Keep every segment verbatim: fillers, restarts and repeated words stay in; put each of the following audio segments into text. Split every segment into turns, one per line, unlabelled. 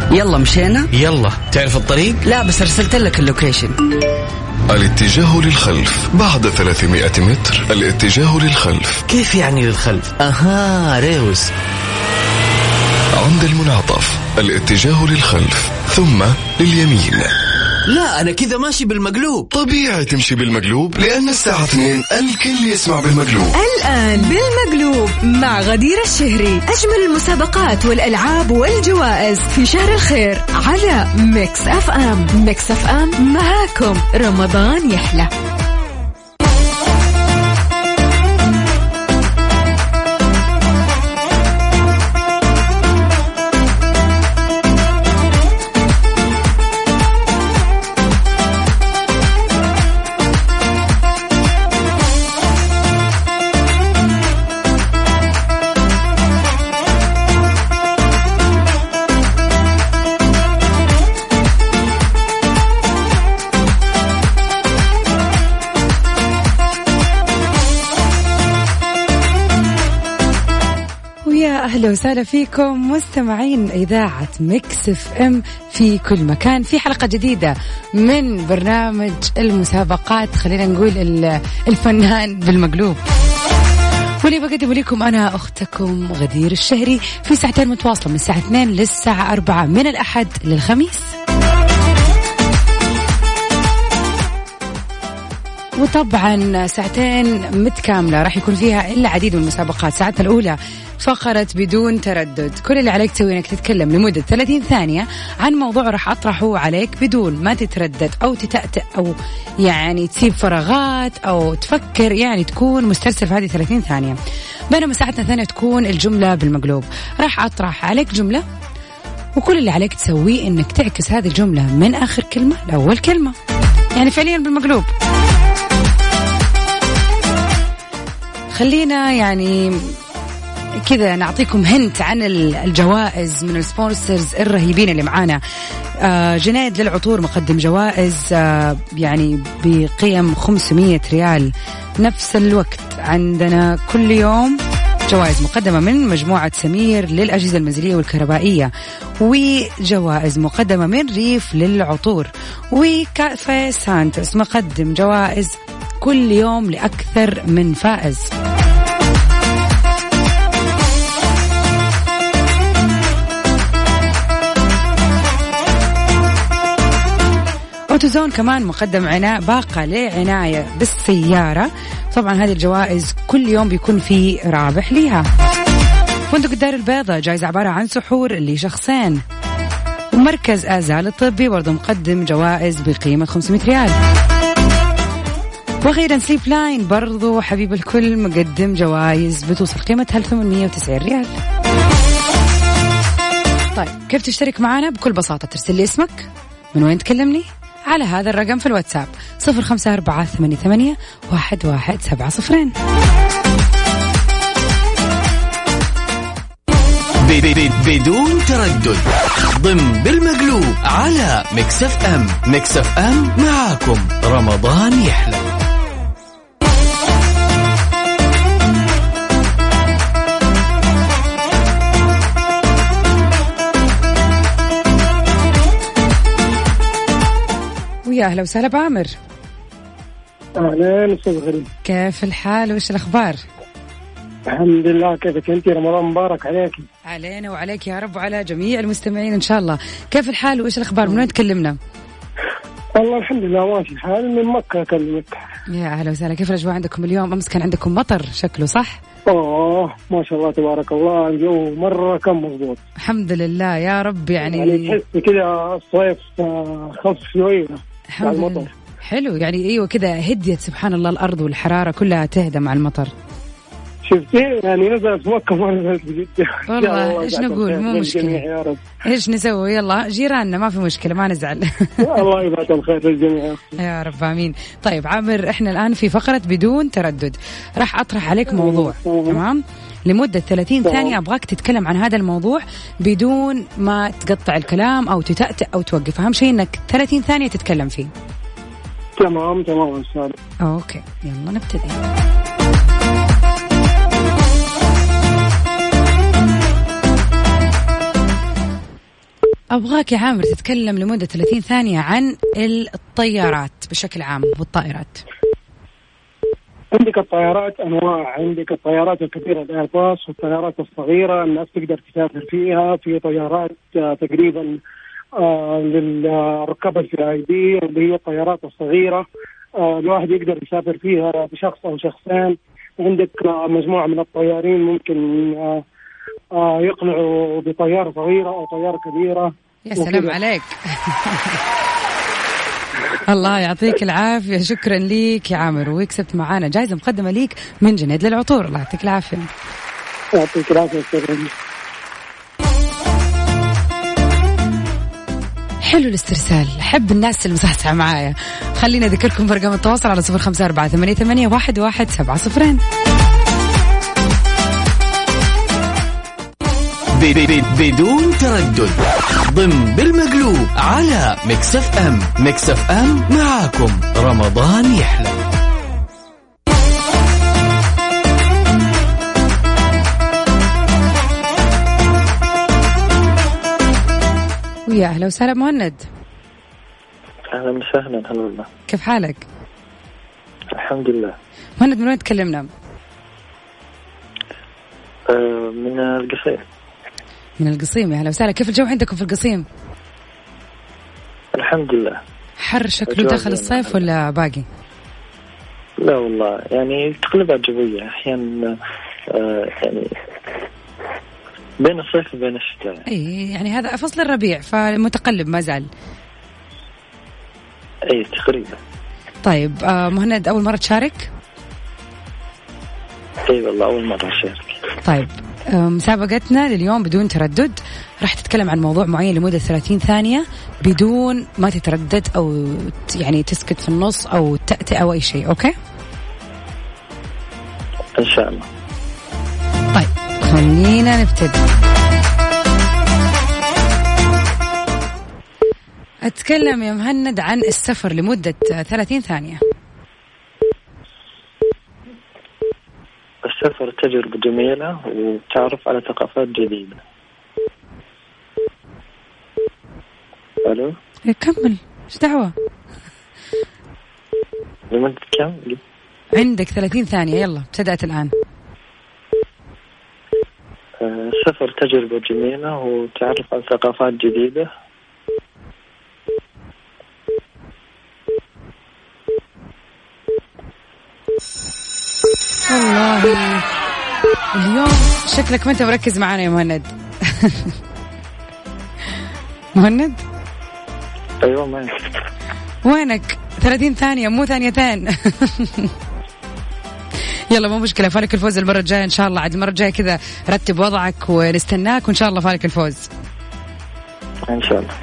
يلا مشينا.
يلا. تعرف الطريق؟
لا بس أرسلت لك اللوكيشن.
الاتجاه للخلف بعد ثلاثمائة متر. الاتجاه للخلف.
كيف يعني للخلف؟ أها ريوس.
عند المنعطف الاتجاه للخلف ثم لليمين.
لا أنا كذا ماشي بالمقلوب.
طبيعي تمشي بالمقلوب لأن الساعة اثنين الكل يسمع بالمقلوب.
الآن بالمقلوب مع غدير الشهري. أجمل المسابقات والألعاب والجوائز في شهر الخير على ميكس أف أم. ميكس أف أم معاكم رمضان يحلى. أهلا وسهلا فيكم مستمعين إذاعة ميكس اف ام في كل مكان في حلقة جديدة من برنامج المسابقات. خلينا نقول الفنان بالمقلوب، واللي بقدم لكم أنا أختكم غدير الشهري في ساعتين متواصلة من الساعة اثنين للساعة أربعة من الأحد للخميس. وطبعا ساعتين متكاملة راح يكون فيها إلا عديد من المسابقات. ساعتنا الأولى فقرة بدون تردد. كل اللي عليك تسوي إنك تتكلم لمدة ثلاثين ثانية عن موضوع راح أطرحه عليك بدون ما تتردد أو تتأتأ أو يعني تسيب فراغات أو تفكر، يعني تكون مسترسل في هذه ثلاثين ثانية. بينما ساعتنا الثانية تكون الجملة بالمقلوب. راح أطرح عليك جملة وكل اللي عليك تسويه إنك تعكس هذه الجملة من آخر كلمة لأول كلمة، يعني فعليا بالمقلوب. خلينا يعني كذا نعطيكم هنت عن الجوائز من السبونسرز الرهيبين اللي معانا. آه جنيد للعطور مقدم جوائز آه يعني بقيم خمسمية ريال. نفس الوقت عندنا كل يوم جوائز مقدمة من مجموعة سمير للأجهزة المنزلية والكهربائية، وجوائز مقدمة من ريف للعطور، وكافيه سانتوس مقدم جوائز كل يوم لأكثر من فائز. أوتوزون كمان مقدم عناية باقة لعناية بالسيارة. طبعا هذه الجوائز كل يوم بيكون في رابح ليها. فندق الدار البيضاء جائزة عبارة عن سحور لشخصين. ومركز آزال الطبي برضو مقدم جوائز بقيمة خمسمية ريال. وأخيرا سليب لاين برضو حبيب الكل مقدم جوائز بتوصل قيمتها ثمانمية وتسعين ريال. طيب كيف تشترك معنا؟ بكل بساطة ترسل لي اسمك، من وين تكلمني، على هذا الرقم في الواتساب صفر خمسة أربعة ثمانية ثمانية واحد واحد سبعة صفرين.
بدون تردد ضمن بالمقلوب على ميكس اف ام. ميكس اف ام معاكم رمضان يحلى.
ويا أهلا وسهلا بعامر.
أهلا أستاذ غريب،
كيف الحال وإيش الأخبار؟
الحمد لله. كيفك أنت؟ رمضان مبارك عليك.
علينا وعليك يا رب وعلى جميع المستمعين إن شاء الله. كيف الحال وإيش الأخبار؟ من وين تكلمنا؟
والله الحمد لله ماشي الحال، من مكة أكلمك.
يا أهلا وسهلا. كيف الأجواء عندكم اليوم؟ أمس كان عندكم مطر شكله صح؟
أوه ما شاء الله تبارك الله، الجو مرة كان مضبوط
الحمد لله يا رب. يعني
يعني تحس كده الصيف خف شوية مع المطر.
حلو يعني أيوة كده هديت سبحان الله الأرض والحرارة كلها تهدى مع المطر.
شفتي يعني نزلت مكة ما نزلت جدة.
والله إيش نقول مو مشكلة
يا رب.
إيش نسوي؟ يلا جيراننا ما في مشكلة ما نزعل.
الله يبارك الخير للجميع
يا رب آمين. طيب عامر إحنا الآن في فقرة بدون تردد. راح أطرح عليك موضوع تمام لمدة ثلاثين ثانية. أبغاك تتكلم عن هذا الموضوع بدون ما تقطع الكلام أو تتأتأ أو توقف. أهم شيء إنك ثلاثين ثانية تتكلم فيه.
تمام تمام أستاذ.
أوكي يلا نبتدي. أبغاك يا عامر تتكلم لمدة ثلاثين ثانية عن الطيارات بشكل عام والطائرات.
عندك الطيارات أنواع، عندك الطيارات الكبيرة الإيرباص والطيارات الصغيرة الناس تقدر تسافر فيها. في طيارات تقريبا آه للركاب الفي اي بي اللي هي الطيارات الصغيرة، آه الواحد يقدر يسافر فيها بشخص أو شخصين. عندك آه مجموعة من الطيارين ممكن آه آه يقنعوا بطيارة صغيرة أو طيارة كبيرة.
يا سلام عليك. الله يعطيك العافية، شكرا ليك يا عامر، ويكسبت معانا جائزة مقدمة ليك من جنيد للعطور. الله يعطيك العافية.
يعطيك العافية.
حلو الاسترسال، أحب الناس المصحصحة معايا. خلينا أذكركم برقم التواصل على صفر خمسة أربعة ثمانية ثمانية واحد واحد سبعة صفرين.
بدون تردد ضمن بالمقلوب على ميكس اف ام. ميكس اف ام معاكم رمضان يحلى.
ويا أهلا وسهلا مهند.
أهلا وسهلا. هلا والله.
كيف حالك؟
الحمد لله.
مهند من وين تكلمنا؟
أه من القصيم.
من القصيم، يا هلا وسهلا. كيف الجو عندكم في القصيم؟
الحمد لله.
حر شكله داخل الصيف ولا باقي؟
لا والله يعني تقلبات جوية أحيانا، آه يعني بين الصيف وبين الشتاء.
أي يعني هذا فصل الربيع فمتقلب ما زال.
أي تقريبا.
طيب آه مهند أول مرة تشارك؟
أي والله أول مرة أشارك.
طيب مسابقتنا لليوم بدون تردد راح تتكلم عن موضوع معين لمدة ثلاثين ثانية بدون ما تتردد أو يعني تسكت في النص أو تأتي أو أي شيء. أوكي
إن شاء الله.
طيب خلينا نبتدي. أتكلم يا مهند عن السفر لمدة ثلاثين ثانية.
السفر تجربة جميلة وتعرف على ثقافات جديدة. ألو
كمل، إيش دعوة؟
لمدة كم؟
عندك ثلاثين ثانية، يلا ابتدأت الآن.
السفر تجربة جميلة وتعرف على ثقافات جديدة.
والله اليوم شكلك ما انت مركز معنا يا مهند. مهند
ايوه معك.
وينك؟ ثلاثين ثانية مو ثانيتين. يلا مو مشكلة، فالك الفوز المرة الجاية إن شاء الله. عاد المرة الجاية كذا رتب وضعك ونستناك وإن شاء الله فالك الفوز
إن شاء الله.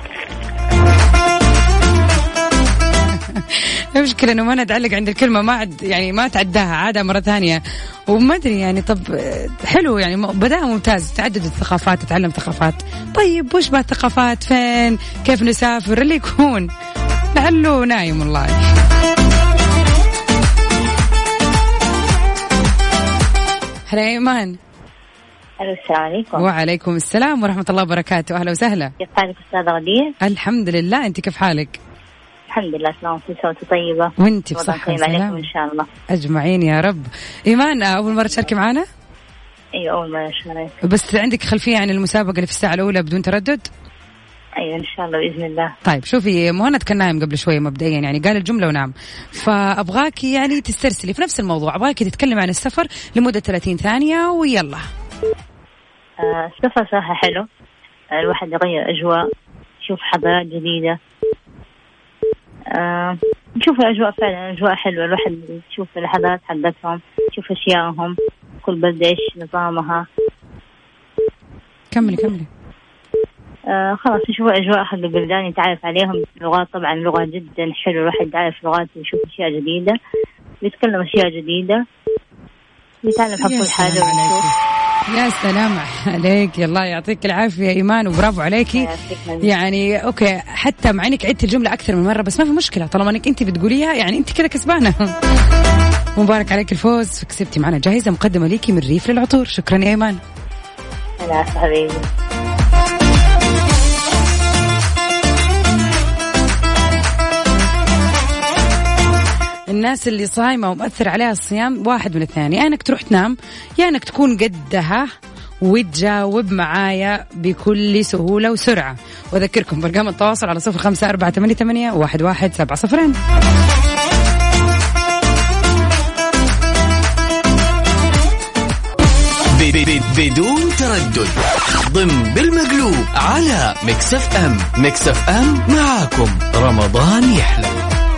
المشكلة إنه ما نتعلق عند الكلمة، ما عد يعني ما تعداها عادة مرة ثانية وما أدري يعني. طب حلو يعني بدأ ممتاز، تعدد الثقافات، تتعلم ثقافات. طيب وش بقى الثقافات؟ فين؟ كيف نسافر؟ اللي يكون لعله نايم والله. هلا إيمان.
السلام عليكم.
وعليكم السلام ورحمة الله وبركاته. أهلا وسهلا.
كيف حالك أستاذة غدير؟
الحمد لله، أنت كيف حالك؟
الحمد لله تمام، وانت طيبة
وانت بصحة وسلامة
إن شاء الله
أجمعين يا رب. إيمان أول مرة تشاركي معنا؟
أيوة أول مرة أشارك.
بس عندك خلفية عن المسابقة اللي في الساعة الأولى بدون تردد؟
أيوة إن شاء الله بإذن الله.
طيب شوفي، مهند كان نايم قبل شوية مبدئيا يعني قال الجملة ونام، فأبغاكي يعني تسترسلي في نفس الموضوع، أبغاكي تتكلم عن السفر لمدة ثلاثين ثانية ويلا.
آه السفر صراحة حلو، الواحد يغير أجواء، يشوف حضارات جديدة، آه نشوف الأجواء فعلا أجواء حلوة. الواحد يشوف الحضارات حقتهم، يشوف أشياءهم، كل بلدة إيش نظامها.
كملي كملي.
آه خلاص نشوف أجواء حق البلدان، يتعرف عليهم. اللغات طبعا لغة جدا حلوة، الواحد يعرف لغات ويشوف أشياء جديدة، بيتكلم أشياء جديدة، يتعلم حق كل حاجة.
يا سلام عليك، يلا يعطيك العافية إيمان وبرافو عليكي. يعني أوكي حتى مع إنك عدت الجملة أكثر من مرة بس ما في مشكلة، طالما إنك أنت بتقوليها يعني أنت كده كسبانة. مبارك عليك الفوز، كسبتي معنا جائزة مقدمة ليكي من ريف للعطور. شكرا يا إيمان.
أنا حبيبي.
الناس اللي صايمة ومؤثر عليها الصيام واحد من الاثنين، يا انك تروح تنام يا انك تكون قدها وتجاوب معايا بكل سهولة وسرعة. وأذكركم برقم التواصل على صفر خمسة أربعة ثمانية ثمانية واحد واحد سبعة صفرين.
بدون تردد ضمن بالمقلوب على ميكس اف ام. ميكس اف ام معاكم رمضان يحلى.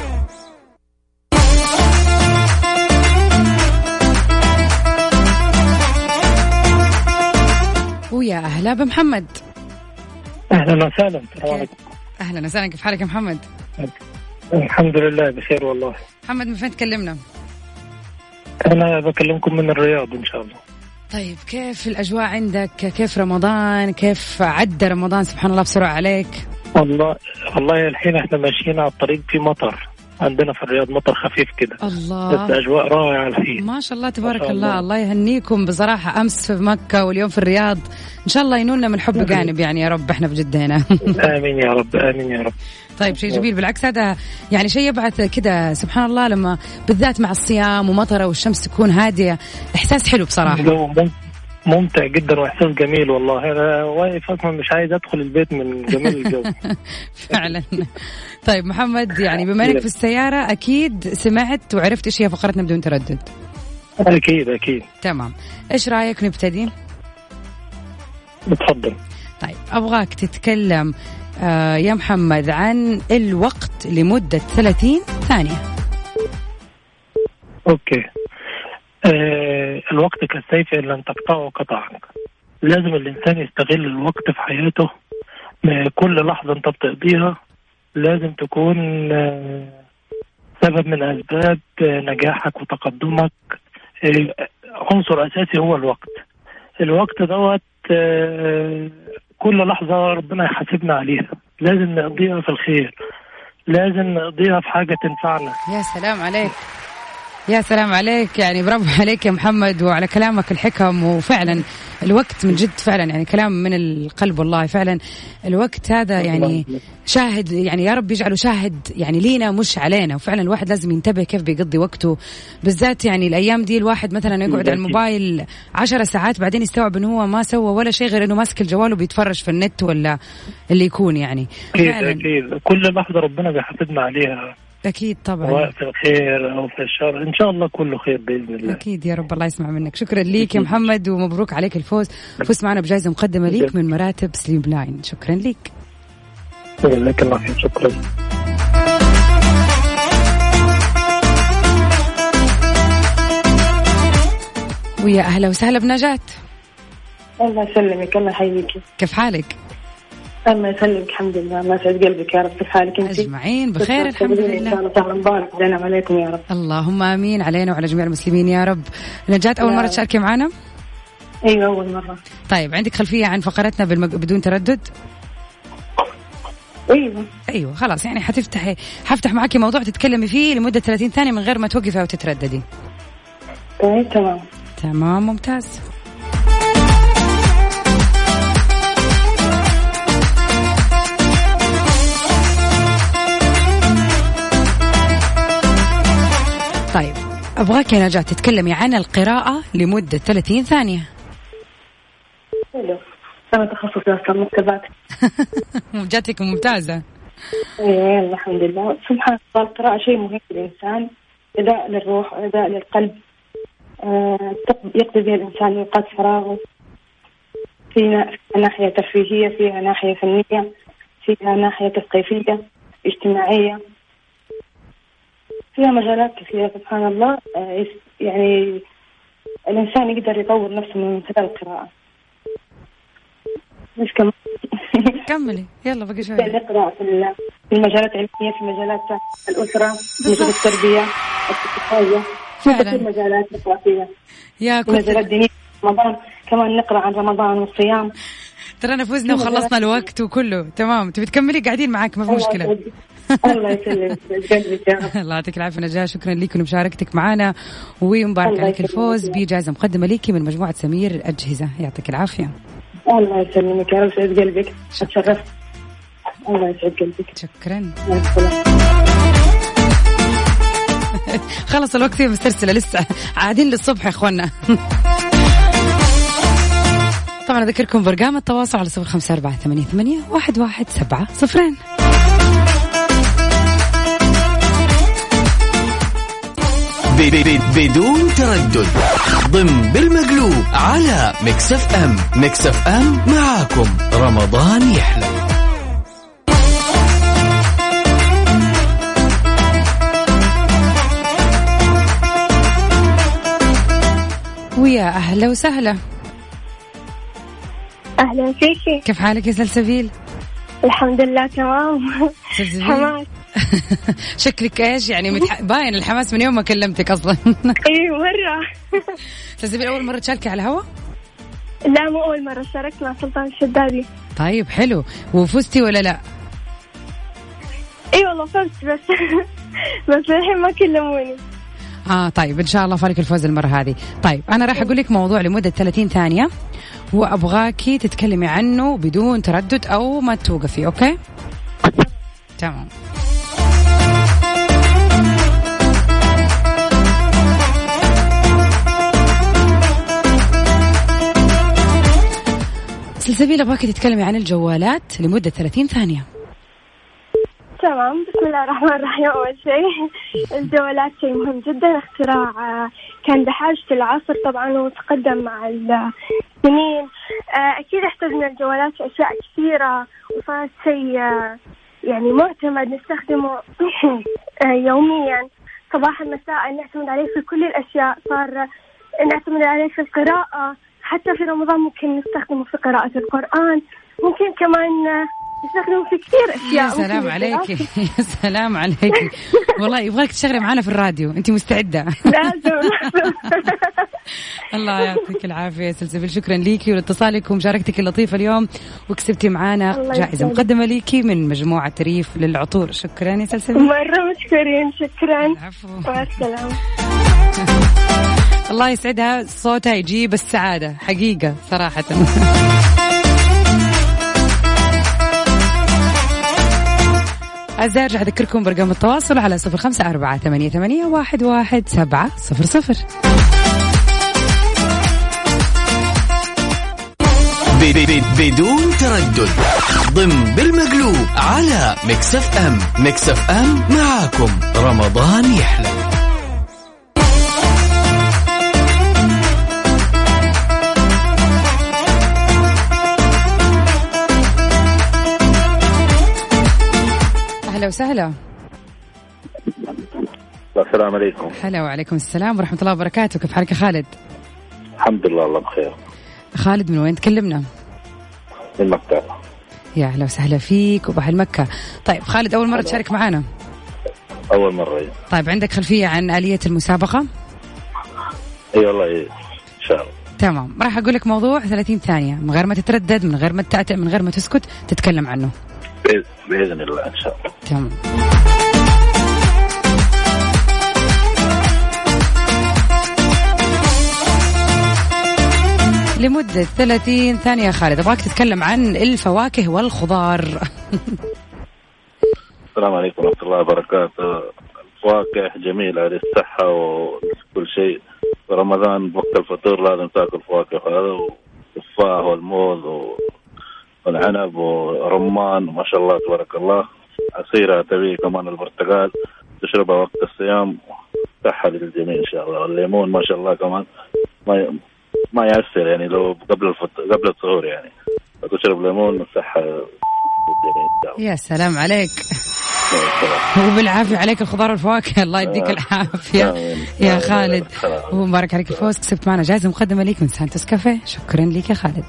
ويا أهلا بمحمد.
أهلا وسهلا.
أهلا وسهلا، كيف حالك يا محمد؟
الحمد لله بخير والله.
محمد من فين تكلمنا؟
أنا بكلمكم من الرياض إن شاء الله.
طيب كيف الأجواء عندك؟ كيف رمضان؟ كيف عدى رمضان؟ سبحان الله بسرعة عليك.
والله والله الحين احنا ماشيين على الطريق في مطر عندنا في الرياض، مطر خفيف كده. الله، بس أجواء رائعة الحين
ما شاء الله تبارك الله. الله الله يهنيكم بصراحة، أمس في مكة واليوم في الرياض، إن شاء الله ينولنا من حب جانب يعني يا رب، إحنا بجد هنا.
آمين يا رب، آمين يا رب.
طيب شيء جميل، بالعكس هذا يعني شيء يبعث كده سبحان الله، لما بالذات مع الصيام ومطرة والشمس تكون هادية، إحساس حلو بصراحة،
ممتع جدا وإحساس جميل والله. أنا واقف أصلا مش عايز أدخل البيت من جمال الجو.
فعلا. طيب محمد، يعني بما أنك في السيارة أكيد سمعت وعرفت إيش هي فقرتنا بدون تردد.
أكيد أكيد.
تمام، إيش رأيك نبتدي؟
بتفضل.
طيب أبغاك تتكلم آه يا محمد عن الوقت لمدة ثلاثين ثانية.
أوكي. آه الوقت كالسيف إن لم تقطعه قطعك. لازم الإنسان يستغل الوقت في حياته، كل لحظة أنت بتقضيها لازم تكون آه سبب من أسباب آه نجاحك وتقدمك. آه عنصر أساسي هو الوقت. الوقت دوت آه كل لحظة ربنا يحاسبنا عليها، لازم نقضيها في الخير، لازم نقضيها في حاجة تنفعنا.
يا سلام عليك، يا سلام عليك، يعني برافو عليك يا محمد وعلى كلامك الحكم. وفعلا الوقت من جد فعلا يعني كلام من القلب والله. فعلا الوقت هذا يعني شاهد، يعني يا رب يجعله شاهد يعني لينا مش علينا. وفعلا الواحد لازم ينتبه كيف بيقضي وقته، بالذات يعني الأيام دي الواحد مثلا يقعد على الموبايل عشر ساعات بعدين يستوعب إنه هو ما سوى ولا شيء غير إنه ماسك الجوال وبيتفرج في النت ولا اللي يكون يعني.
أكيد أكيد، كل لحظة ربنا بيحاسبنا عليها.
أكيد طبعا،
سواء في الخير أو في الشر، إن شاء الله كله خير بإذن الله.
أكيد يا رب، الله يسمع منك. شكرا ليك يا محمد ومبروك عليك الفوز. فزت معنا بجائزة مقدمة ليك من مراتب سليب لاين. شكرا ليك.
لك الله خير. شكرا.
ويا أهلا وسهلا بنجاة.
الله يسلمك، الله يحييك.
كيف حالك؟
الله يسلمك، الحمد لله، الله يسعد قلبك يا رب. كيف حالك انت؟
اجمعين بخير الحمد لله.
شهر مبارك علينا وعليكم يا رب.
اللهم امين، علينا وعلى جميع المسلمين يا رب. نجاة، اول مره تشاركي معنا؟
ايوه اول مره.
طيب عندك خلفيه عن فقرتنا بالمج... بدون تردد؟
ايوه
ايوه خلاص، يعني حتفتحي حفتح معاكي موضوع تتكلمي فيه لمده ثلاثين ثانيه من غير ما توقفي او تترددي.
طيب تمام
تمام ممتاز. طيب أبغاك يا نجاة تتكلمي عن القراءة لمدة ثلاثين ثانية.
حلو، أنا تخصصي أصلا مكتبات.
جاتك ممتازة.
إيه الحمد لله. سبحان الله، القراءة شيء مهم للإنسان، غذاء للروح، غذاء للقلب. آه يقضي بها الإنسان أوقات فراغه. فيها ناحية ترفيهية، فيها ناحية فنية، فيها ناحية تثقيفية، اجتماعية، فيها مجالات كثيرة. سبحان الله، يعني الإنسان يقدر يطور نفسه من خلال القراءة. مش كم
كملي يلا بقى شوية.
نقرأ في المجالات العلمية، في مجالات الأسرة، في مجالات التربية، التكنولوجيا، في كل مجالات نقرأ فيها.
يا
كل مجالات دينية. رمضان كمان نقرأ عن رمضان والصيام.
ترى نفوزنا وخلصنا الوقت وكله تمام. تبي تكملي قاعدين معاك ما في مشكلة.
الله يسلمك.
الله يعطيك العافية نجاة، شكرا لك لمشاركتك معنا ومبارك عليك الفوز بجائزة مقدمة ليكي من مجموعة سمير الأجهزة. يعطيك العافية.
الله يسلمك يا رب، يسعد قلبك. اتشرفت. الله يسعد قلبك.
شكرا. خلص الوقت فيه مسترسلة لسه عادين للصبح يا اخوانا. طبعا اذكركم برقم التواصل على صفر خمسة أربعة ثمانية ثمانية واحد واحد سبعة صفرين.
بدون تردد ضمن بالمقلوب على ميكس اف ام. ميكس اف ام معاكم رمضان يحلى.
ويا أهلا وسهلا.
أهلا فيكي.
كيف حالك يا سلسبيل؟
الحمد لله تمام. حماس.
شكلك إيش يعني متح... باين الحماس من يوم ما كلمتك أصلا.
إيه مرة.
سلسبيل أول مرة تشاركي على الهواء؟
لا مو أول مرة، شاركت مع سلطان الشدادي.
طيب حلو، وفزتي ولا لا؟
إيه والله فزت بس بس الحين ما كلموني.
آه طيب إن شاء الله فارق الفوز المرة هذه. طيب أنا راح أقول لك موضوع لمدة ثلاثين ثانية وأبغاكي تتكلمي عنه بدون تردد أو ما توقفي. أوكي تمام. سلسبيل أبغاكي تتكلمي عن الجوالات لمدة ثلاثين ثانية.
تمام. بسم الله الرحمن الرحيم. أول شيء الجوالات شيء مهم جدا، اختراع كان بحاجة العصر طبعا وتقدم مع السنين. أكيد احتاجنا الجوالات في أشياء كثيرة وصارت شيء يعني معتمد نستخدمه يوميا صباحا مساء، نعتمد عليه في كل الأشياء. صار نعتمد عليه في القراءة، حتى في رمضان ممكن نستخدمه في قراءة القرآن، ممكن كمان نستخدمه في كثير أشياء.
يا سلام عليك يا سلام عليك والله يبغاك تشتغلي معنا في الراديو. أنت مستعدة؟
لازم.
الله يعطيك العافية سلسبيل، شكرا ليكي ولاتصالك ومشاركتك اللطيفة اليوم، وكسبتي معنا جائزة مقدمة ليكي من مجموعة ريف للعطور. شكرا يا سلسبيل.
مرة مشكورين. شكرا.
العفو.
مع السلامة.
الله يسعدها، صوتها يجيب السعادة حقيقة صراحة. أعزائي أرجع أذكركم برقم التواصل على صفر خمسة أربعة ثمانية ثمانية واحد واحد سبعة صفر صفر.
بدون تردد ضمن بالمقلوب على ميكس اف ام. ميكس اف ام معاكم رمضان يحلى.
أهلا وسهلا.
السلام عليكم.
هلا وعليكم السلام ورحمة الله وبركاته. كيف حالك يا خالد؟
الحمد لله الله بخير.
خالد من وين تكلمنا؟
من مكة.
يا أهلا وسهلا فيك وبحل مكة. طيب خالد أول مرة تشارك معنا؟
أول مرة.
طيب عندك خلفية عن آلية المسابقة؟
اي والله إيه. إن شاء الله.
تمام. راح أقول لك موضوع ثلاثين ثانية من غير ما تتردد، من غير ما تتأتأ، من غير ما تسكت، تتكلم عنه
بإذن الله إن شاء الله.
تمام. لمدة ثلاثين ثانية خالد أبغاك تتكلم عن الفواكه والخضار.
السلام عليكم ورحمة الله وبركاته. الفواكه جميلة للصحة وكل شيء. في رمضان وقت الفطور لازم تأكل فواكه، هذا والتفاح والموز والعنب ورمان ما شاء الله تبارك الله. عصيرة تبي كمان البرتقال تشربها وقت الصيام، صحة للجميع إن شاء الله. والليمون ما شاء الله كمان ما ما يأثر يعني لو قبل الفطور قبل السحور يعني تشرب ليمون صحة للجميع.
يا سلام عليك وبالعافية عليك الخضار والفواكه. الله يديك العافية يا خالد ومبارك عليك الفوز. كسبت معنا جائزة مقدمة ليك من سانتوس كافيه. شكرا ليك يا خالد.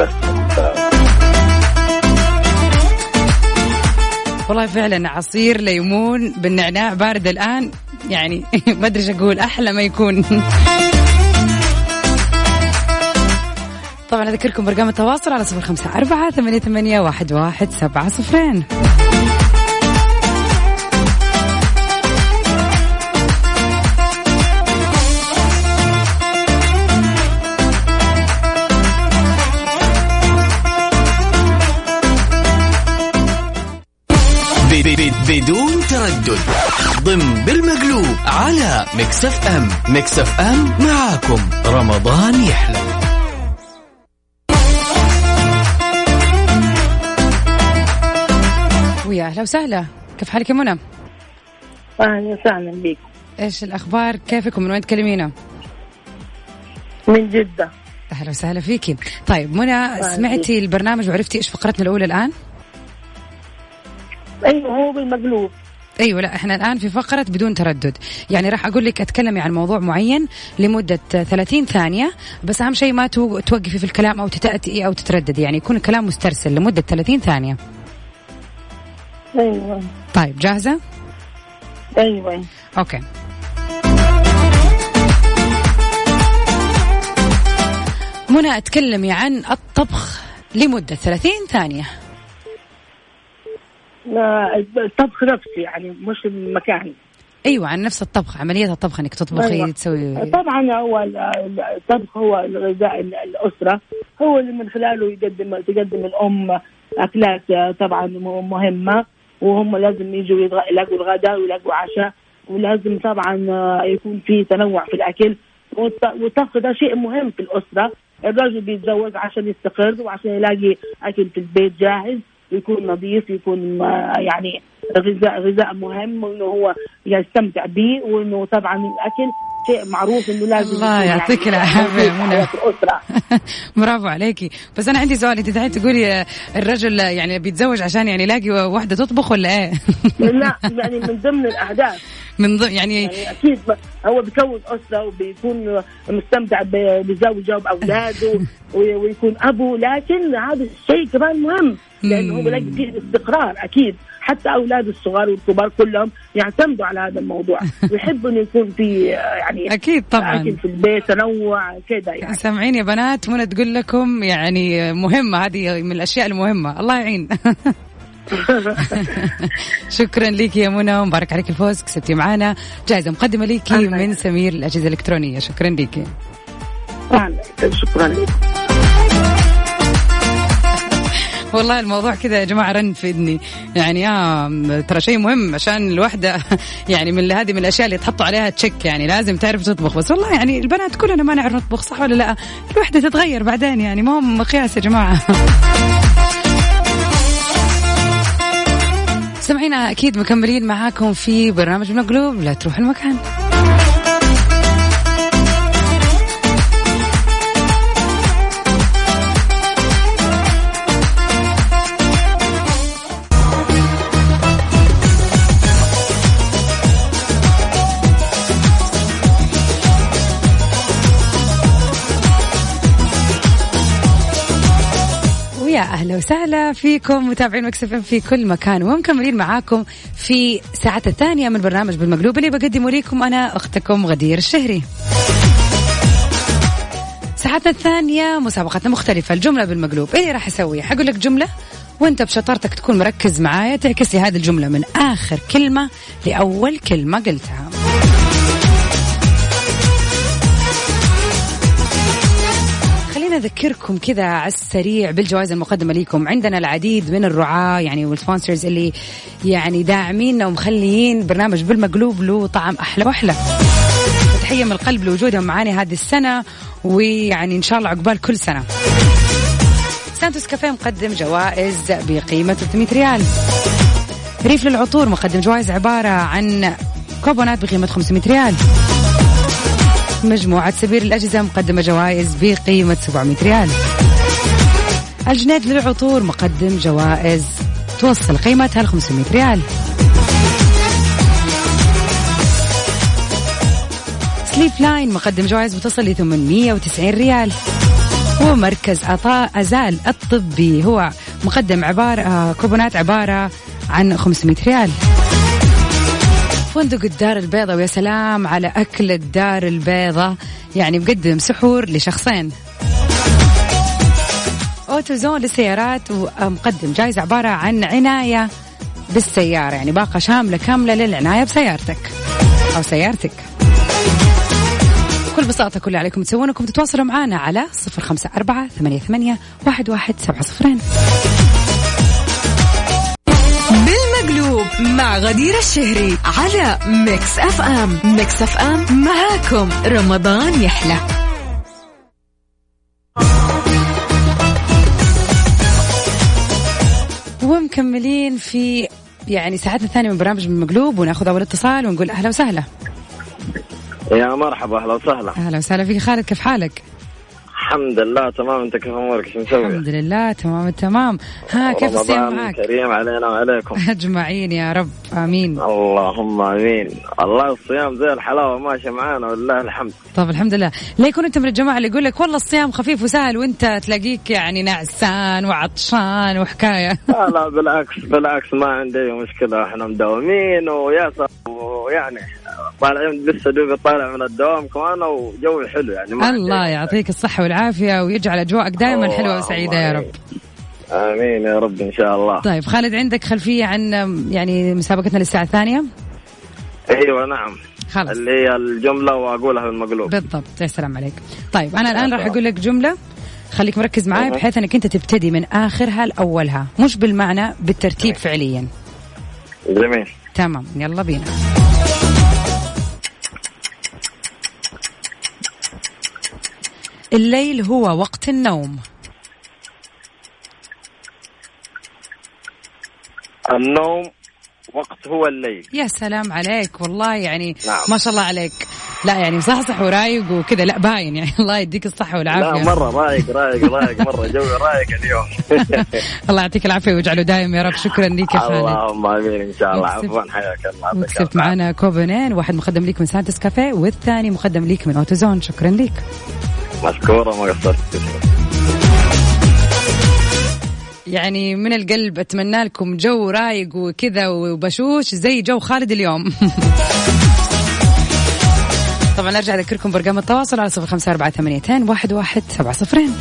والله فعلا عصير ليمون بالنعناع بارد الآن يعني ما أدري ايش أقول، أحلى ما يكون. طبعا أذكركم برقم التواصل على صفر خمسة أربعة ثمانية ثمانية واحد واحد سبعة صفرين.
بدون تردد ضمن بالمقلوب على ميكس اف ام. ميكس اف ام معاكم رمضان يحلى.
ويا أهلا وسهلا، كيف حالك يا منى؟
أهلا وسهلا بك.
إيش الأخبار؟ كيفكم؟ من وين تكلمينا؟
من جدة.
أهلا وسهلا فيكي. طيب منى، سمعتي البرنامج وعرفتي إيش فقرتنا الأولى الآن؟
أيوه هو بالمقلوب.
أيوة، لا إحنا الآن في فقرة بدون تردد، يعني راح أقول لك أتكلمي عن موضوع معين لمدة ثلاثين ثانية، بس أهم شيء ما توقفي في الكلام أو تتأتئي أو تترددي، يعني يكون الكلام مسترسل لمدة ثلاثين ثانية.
أيوة.
طيب جاهزة؟
أيوة.
أوكي. منى، أتكلمي عن الطبخ لمدة ثلاثين ثانية.
الطبخ نفسي يعني مش المكان.
أيوة، عن نفس الطبخ، عملية الطبخ إنك تطبخي.
أيوة.
تسوي
طبعا هو الطبخ هو الغذاء الأسرة، هو اللي من خلاله يقدم تقدم الأم أكلات طبعا مهمة، وهم لازم يجوا يلاقوا الغداء ويلاقوا عشاء، ولازم طبعا يكون في تنوع في الأكل. والطبخ ده شيء مهم في الأسرة. الرجل بيتزوج عشان يستقر وعشان يلاقي أكل في البيت جاهز، يكون نظيف، يكون يعني غذاء غذاء مهم، وإنه هو يستمتع به، وإنه طبعا الأكل شيء معروف إنه لازم.
الله يعطيك العافية منى. برافو عليكي. بس أنا عندي سؤال، أنت دحين تقولي الرجل يعني بيتزوج عشان يعني يلاقي واحدة تطبخ ولا إيه؟
لا، يعني من ضمن الأهداف،
من ضمن يعني,
يعني أكيد هو بيكون أسرة وبيكون مستمتع بزوجه وبأولاده ويكون أبو، لكن هذا الشيء كمان مهم لأنه هو بيلاقي فيه الاستقرار. أكيد حتى أولاد الصغار والكبار كلهم يعتمدوا على هذا الموضوع، ويحبوا إنه يكون في يعني
أكيد طبعا
أكل في البيت، تنوع كذا يعني.
سامعين يا بنات؟ منى تقول لكم يعني مهمة، هذه من الأشياء المهمة. الله يعين. شكرا لك يا منى، ومبارك عليك الفوز، كسبتي معانا جائزة مقدمة لك من سمير الأجهزة الإلكترونية. شكرا لك.
شكرا لك.
والله الموضوع كذا يا جماعة رن في إذني، يعني آه ترى شيء مهم عشان الوحدة يعني من هذه من الأشياء اللي تحطوا عليها تشك، يعني لازم تعرف تطبخ. بس والله يعني البنات كلنا ما نعرف نطبخ، صح ولا لا؟ الوحدة تتغير بعدين، يعني ما هو مقياس يا جماعة. سمعينا أكيد مكملين معاكم في برنامج المقلوب، لا تروح المكان. يا أهلا وسهلا فيكم متابعين ميكس اف ام في كل مكان، ومكملين معاكم في ساعة الثانية من برنامج بالمقلوب اللي بقدمه لكم أنا أختكم غدير الشهري. ساعتنا الثانية مسابقتنا مختلفة، الجملة بالمقلوب. إيه راح أسوي؟ حقول لك جملة وأنت بشطارتك تكون مركز معايا تعكس لي هذه الجملة من آخر كلمة لأول كلمة قلتها. أذكركم كذا على السريع بالجوائز المقدمة لكم. عندنا العديد من الرعاة يعني والسبونسرز اللي يعني داعميننا ومخليين برنامج بالمقلوب له طعم أحلى وأحلى. تحية من القلب لوجودهم معاني هذه السنة، ويعني إن شاء الله عقبال كل سنة. سانتوس كافيه مقدم جوائز بقيمة ثلاثمية ريال. ريف للعطور مقدم جوائز عبارة عن كوبونات بقيمة خمسمية ريال. مجموعة سبير الأجهزة مقدمة جوائز بقيمة سبعمية ريال. الجنيد للعطور مقدم جوائز توصل قيمتها ل خمسمية ريال. سليب لاين مقدم جوائز بتصل ل ثمانمية وتسعين ريال. ومركز أزال الطبي هو مقدم عبارة كوبونات عبارة عن خمسمية ريال. فندق الدار البيضاء، ويا سلام على أكل الدار البيضاء، يعني مقدم سحور لشخصين. أوتوزون للسيارات ومقدم جائزة عبارة عن عناية بالسيارة، يعني باقة شاملة كاملة للعناية بسيارتك أو سيارتك. بكل بساطة كل عليكم تسوونكم تتواصلوا معنا على صفر خمسة أربعة ثمانية ثمانية واحد واحد سبعة صفرين.
بالمقلوب
مع غدير الشهري على ميكس اف ام. ميكس اف ام معاكم رمضان يحلى.
ومكملين في يعني ساعتنا الثانية من برنامج المقلوب، وناخذ أول اتصال ونقول أهلا وسهلا.
يا مرحبا، أهلا وسهلا.
أهلا وسهلا فيك خالد، كيف حالك؟
الحمد لله تمام، أنت كيف أمورك؟ شو مسوي؟
الحمد لله تمام التمام. ها كيف الصيام معك؟
كريم علينا وعليكم
أجمعين يا رب، آمين.
اللهم آمين. الله الصيام زي الحلاوة ماشي معانا والله الحمد.
طب الحمد لله. لا يكون أنت من الجماعة اللي يقول لك والله الصيام خفيف وسهل وأنت تلاقيك يعني نعسان وعطشان وحكاية.
لا لا بالعكس بالعكس، ما عندي مشكلة، احنا مداومين وياسر ويعني طالعين لسه دوبي طالع من الدوام كمان وجوي حلو يعني.
الله يعطيك الصحة والعافية ويجعل أجواءك دائما حلوة وسعيدة يا رب.
آمين يا رب إن شاء الله.
طيب خالد، عندك خلفية عن يعني مسابقتنا للساعة الثانية؟
أيوة نعم،
خلاص.
اللي هي الجملة وأقولها بالمقلوب.
بالضبط، يا سلام عليك. طيب أنا الآن راح أقول لك جملة، خليك مركز معي بحيث أنك أنت تبتدي من آخرها لأولها، مش بالمعنى بالترتيب فعليا.
جميل
تمام، يلا بينا. الليل هو وقت النوم.
النوم وقت هو الليل.
يا سلام عليك والله، يعني
نعم.
ما شاء الله عليك. لا يعني مصحصح ورايق وكذا، لا باين يعني. الله يديك الصحة والعافية.
لا مرة رايق رايق رايق مرة، جوي رايق اليوم.
الله يعطيك العافية ويجعله دائم يا رب. شكرا لك يا خالد.
اللهم آمين إن شاء الله. عفوا، حياك الله.
كسبت معنا كوبونين، واحد مقدم ليك من سانتس كافيه والثاني مقدم ليك من أوتوزون. شكرا لك.
مشكورة، ما قصرت.
يعني من القلب أتمنى لكم جو رايق وكذا وبشوش زي جو خالد اليوم. طبعا أرجع أذكركم برقم التواصل على صفر خمسة أربعة ثمانيتين واحد واحد سبعة صفرين.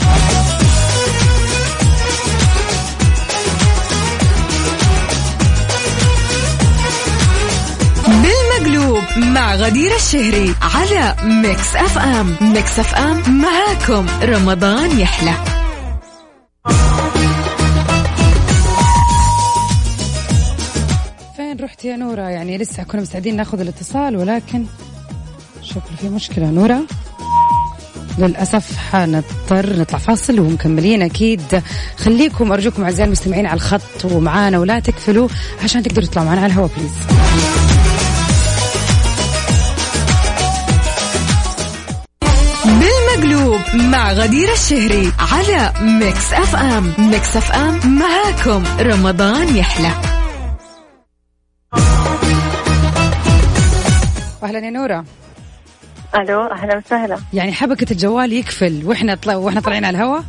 بالمقلوب مع غدير الشهري على ميكس اف ام. ميكس اف ام معاكم رمضان يحلى.
فين رحت يا نورة؟ يعني لسه كنا مستعدين ناخذ الاتصال ولكن شكله في مشكلة. نورة للأسف حنضطر نطلع فاصل ومكملين أكيد. خليكم أرجوكم أعزائي المستمعين على الخط ومعانا ولا تكفلوا عشان تقدروا تطلعوا معنا على الهواء بليز.
بالمقلوب مع غدير الشهري على ميكس اف ام. ميكس اف ام معاكم رمضان يحلى.
أهلا يا نورة.
الو اهلا وسهلا.
يعني حبكة الجوال يقفل واحنا طلع واحنا طالعين على الهواء.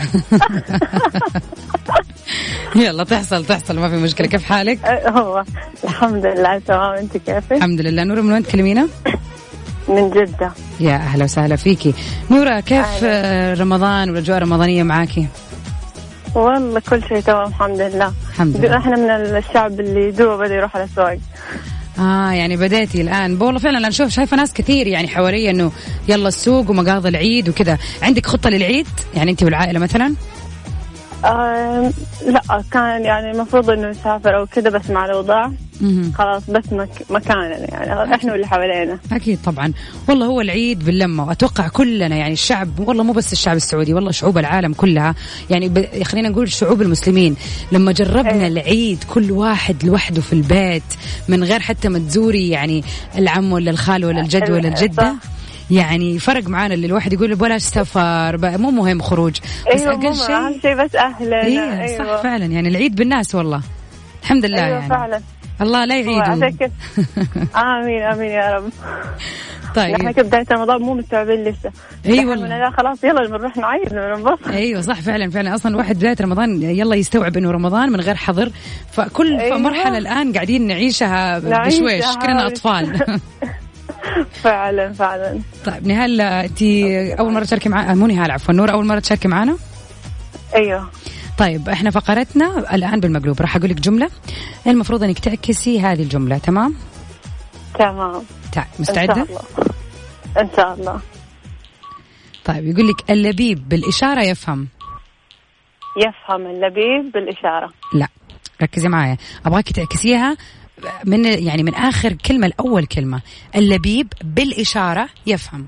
يلا تحصل تحصل ما في مشكلة. كيف حالك؟
هو الحمد لله تمام، انت كيفك؟
الحمد لله. نورة من وين تكلمينا؟
من جدة.
يا اهلا وسهلا فيكي نورة. كيف أهلا. رمضان والاجواء الرمضانية معاكي؟
والله كل شيء تمام الحمد لله.
الحمد لله.
احنا من الشعب اللي دوبه بده يروح على السوق.
آه يعني بديتي الآن. والله فعلا أنا شوف شايفة ناس كثير يعني حواليا إنه يلا السوق ومقاضي العيد وكذا. عندك خطة للعيد يعني أنت والعائلة مثلا؟
آه لا كان يعني المفروض إنه نسافر أو كذا، بس مع الأوضاع خلاص بس مك مكاننا يعني إحنا واللي حوالينا.
أكيد طبعا. والله هو العيد باللمة، وأتوقع كلنا يعني الشعب، والله مو بس الشعب السعودي، والله شعوب العالم كلها يعني ب... خلينا نقول شعوب المسلمين لما جربنا أيه. العيد كل واحد لوحده في البيت من غير حتى ما تزوري يعني العم ولا الخال ولا الجد ولا الجدة، يعني فرق معانا اللي الواحد يقول بلاش سفر مو مهم خروج، بس
أيوة
أقل شيء
أهم شيء بس أهلنا.
أيوة, أيوة صح فعلا. يعني العيد بالناس والله الحمد لله.
أيوة
يعني
فعلا.
الله لا يعيدوا.
آمين آمين يا رب.
طيب
احنا كبداية رمضان مو مستوعبين لسه.
اي والله
لا خلاص يلا بنروح نعيد وننبسط.
ايوه صح فعلا فعلا. اصلا الواحد بداية رمضان يلا يستوعب انه رمضان من غير حظر، فكل أيوة. مرحلة الان قاعدين نعيشها بشويش كأننا اطفال.
فعلا فعلا.
طيب نهال انت اول مرة تشاركي معنا؟ مو نهال عفوا، نور اول مرة تشاركي معنا؟
ايوه.
طيب احنا فقرتنا الان بالمقلوب، راح اقول لك جملة المفروض انك تعكسي هذه الجملة. تمام
تمام.
طيب مستعدة؟
ان شاء الله ان شاء الله.
طيب يقول لك اللبيب بالإشارة يفهم.
يفهم اللبيب بالإشارة.
لا ركزي معايا، أبغاك تعكسيها من يعني من آخر كلمة لأول كلمة. اللبيب بالإشارة يفهم.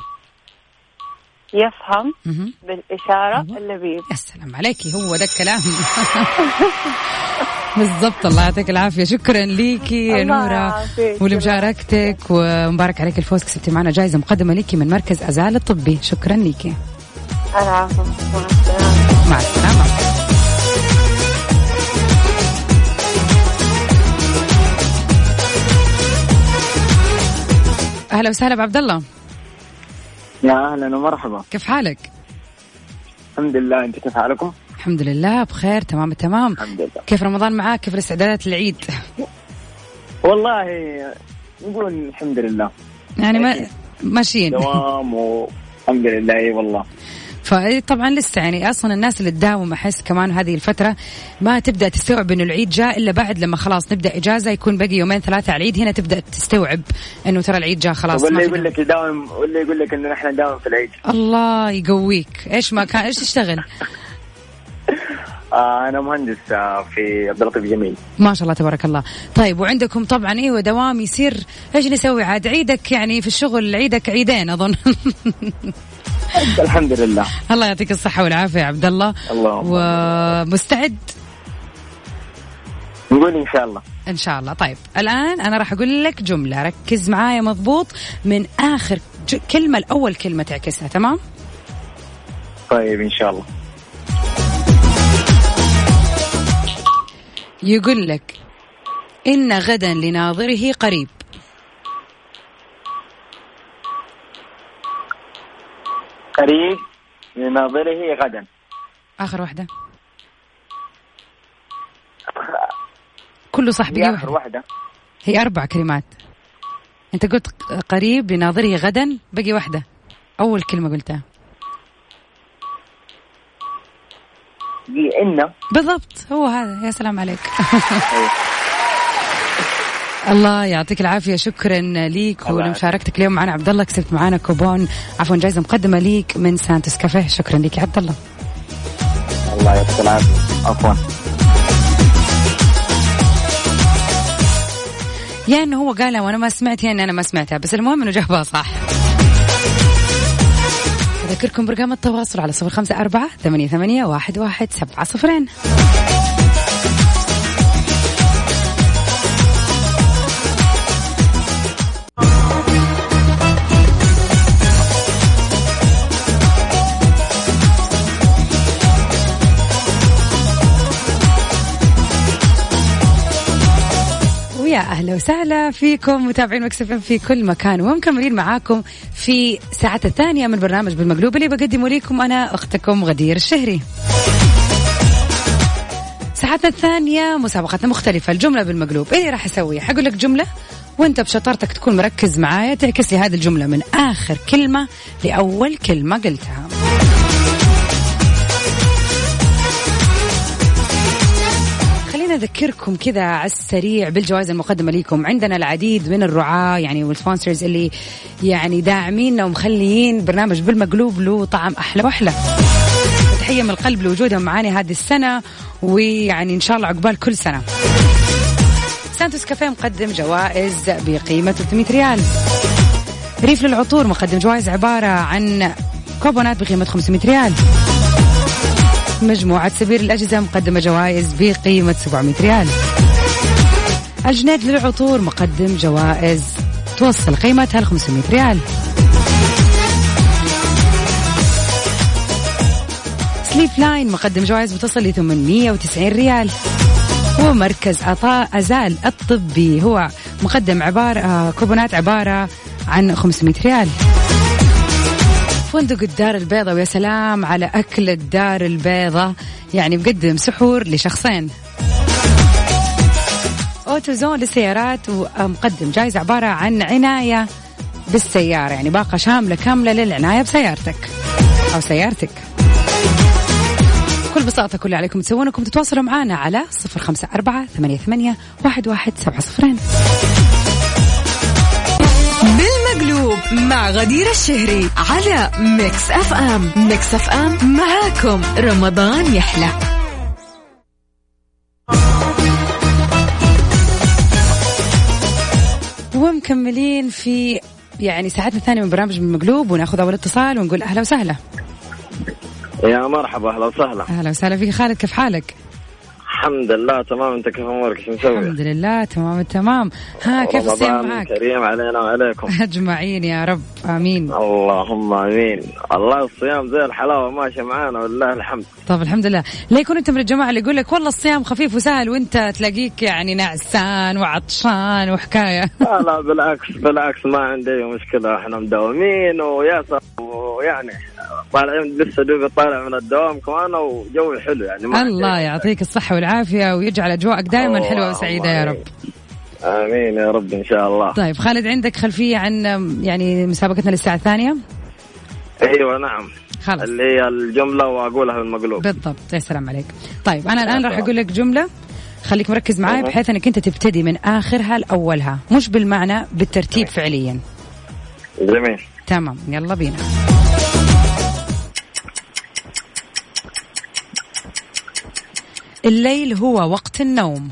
يفهم بالإشارة. أيوة. اللبيب.
السلام عليكي، هو ده الكلام. بالضبط. الله يعطيك العافية. شكرا ليكي يا نورة ولمشاركتك، ومبارك عليك الفوز، كسبتي معنا جائزة مقدمة ليكي من مركز أزال الطبي. شكرا ليكي.
العفو. مع السلامة.
مع السلامة. أهلا وسهلا بعبد الله.
يا أهلا ومرحبا.
كيف حالك؟
الحمد لله، أنت كيف حالكم؟
الحمد لله بخير تمام التمام.
الحمد لله.
كيف رمضان معاك؟ كيف الاستعدادات للعيد؟
والله نقول الحمد لله
يعني ما ماشيين
دوام والحمد لله. اي والله.
فطبعا لسه يعني اصلا الناس اللي تداوم احس كمان هذه الفتره ما تبدا تستوعب انه العيد جاء الا بعد لما خلاص نبدا اجازه، يكون باقي يومين ثلاثه على العيد، هنا تبدا تستوعب انه ترى العيد جاء خلاص.
واللي يقول لك يداوم واللي يقول لك انه نحن نداوم في العيد.
الله يقويك. ايش ما كان ايش تشتغل؟
آه أنا مهندس في عبد اللطيف جميل.
ما شاء الله تبارك الله. طيب وعندكم طبعا ايوه دوام يصير، ايش نسوي عاد؟ عيدك يعني في الشغل عيدك عيدين اظن.
الحمد لله.
الله يعطيك الصحة والعافية يا عبد الله.
اللهم
ومستعد؟
نقول إن شاء الله.
إن شاء الله. طيب الآن أنا راح أقول لك جملة، ركز معايا مضبوط، من آخر كلمة لأول كلمة تعكسها. تمام؟
طيب إن شاء الله.
يقول لك إن غدا لناظره قريب.
قريب لناظره غدا.
آخر واحدة. كله صح. بقي
آخر واحدة.
هي أربع كلمات. أنت قلت قريب لناظره غدا، بقي واحدة. أول كلمة قلتها
دي إنه.
بالضبط هو هذا. يا سلام عليك. الله يعطيك العافية. شكرا ليك ولمشاركتك اليوم معنا عبد الله. كسبت معنا كوبون عفوا جائزة مقدمة ليك من سانتوس كافيه. شكرا ليك يا عبد الله.
الله يعطيك العافية. عفوا.
يا انه هو قالها وانا ما سمعت، يعني انا ما سمعتها، بس المهم انه جابها صح. اذكركم برقم التواصل على صفر خمسة أربعة ثمانية ثمانية واحد واحد سبعة صفرين. يا أهلا وسهلا فيكم متابعين مكس اف ام في كل مكان، ومكملين معاكم في ساعة الثانية من برنامج بالمقلوب اللي بقدمه لكم أنا أختكم غدير الشهري. ساعتنا الثانية مسابقتنا مختلفة. الجملة بالمقلوب إيه راح أسوي؟ حقول لك جملة وأنت بشطارتك تكون مركز معايا تعكس لي هذه الجملة من آخر كلمة لأول كلمة قلتها. أذكركم كذا على السريع بالجوائز المقدمة لكم. عندنا العديد من الرعاة يعني والسبونسرز اللي يعني داعميننا ومخليين برنامج بالمقلوب له طعم أحلى وأحلى. تحية من القلب لوجودهم معاني هذه السنة، ويعني إن شاء الله عقبال كل سنة. سانتوس كافيه مقدم جوائز بقيمة ثلاثمية ريال. ريف للعطور مقدم جوائز عبارة عن كوبونات بقيمة خمسمية ريال. مجموعة سبير الأجهزة مقدمة جوائز بقيمة سبعمية ريال. الجنيد للعطور مقدم جوائز توصل قيمتها ل خمسمية ريال. سليب لاين مقدم جوائز بتصل ل ثمانمية وتسعين ريال. ومركز عطاء أزال الطبي هو مقدم عبارة كوبونات عبارة عن خمسمية ريال. فندق الدار البيضاء، ويا سلام على أكل الدار البيضاء، يعني مقدم سحور لشخصين. أوتوزون للسيارات ومقدم جائزة عبارة عن عناية بالسيارة، يعني باقة شاملة كاملة للعناية بسيارتك أو سيارتك. بكل بساطة كل عليكم تسوونكم تتواصلوا معنا على صفر خمسة أربعة ثمانية ثمانية واحد واحد سبعة صفرين.
بالمقلوب مع غدير الشهري على ميكس اف ام. ميكس اف ام معاكم رمضان يحلى.
ومكملين في يعني ساعتنا الثانية من برنامج المقلوب، وناخذ أول اتصال ونقول أهلا وسهلا.
يا مرحبا، أهلا وسهلا.
أهلا وسهلا فيك خالد، كيف حالك؟
الحمد لله تمام، أنت كيف أمورك؟ شو مسوي؟
الحمد لله تمام التمام. ها كيف الصيام معك؟
كريم علينا وعليكم
أجمعين يا رب، آمين.
اللهم آمين. الله الصيام زي الحلاوة ماشي معانا والله الحمد.
طب الحمد لله. لا يكون أنت من الجماعة اللي يقول لك والله الصيام خفيف وسهل وأنت تلاقيك يعني نعسان وعطشان وحكاية.
لا لا بالعكس بالعكس، ما عندي مشكلة، احنا مداومين ويا ويعني طالعين لسه دوبي طالع من الدوام كمان وجوي حلو يعني.
الله يعطيك الصحة والعافية ويجعل أجواءك دائما حلوة وسعيدة يا رب.
آمين يا رب إن شاء الله.
طيب خالد، عندك خلفية عن يعني مسابقتنا للساعة الثانية؟
أيوة نعم،
خلاص.
اللي هي الجملة وأقولها بالمقلوب.
بالضبط، يا سلام عليك. طيب أنا الآن راح أقول لك جملة، خليك مركز معي بحيث أنك أنت تبتدي من آخرها لأولها، مش بالمعنى، بالترتيب فعليا.
جميل.
تمام، يلا بينا. الليل هو وقت النوم.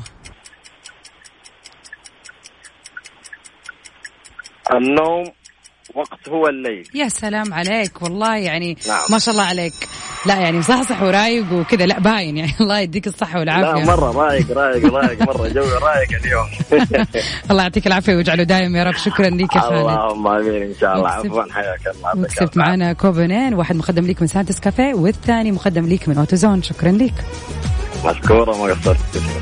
النوم وقت هو الليل.
يا سلام عليك والله، يعني
نعم.
ما شاء الله عليك. لا يعني مصحصح ورايق وكذا، لا باين يعني. الله يديك الصحة والعافية.
لا مرة رايق رايق رايق مرة، جوي رايق اليوم.
الله يعطيك العافية ويجعله دائم يا رب. شكرا لك يا خالد.
اللهم آمين إن شاء الله. عفوا، حياك الله.
وكسبت معنا كوبونين، واحد مقدم ليك من سانتس كافيه والثاني مقدم ليك من أوتوزون. شكرا لك.
مشكورة، ما قصرت.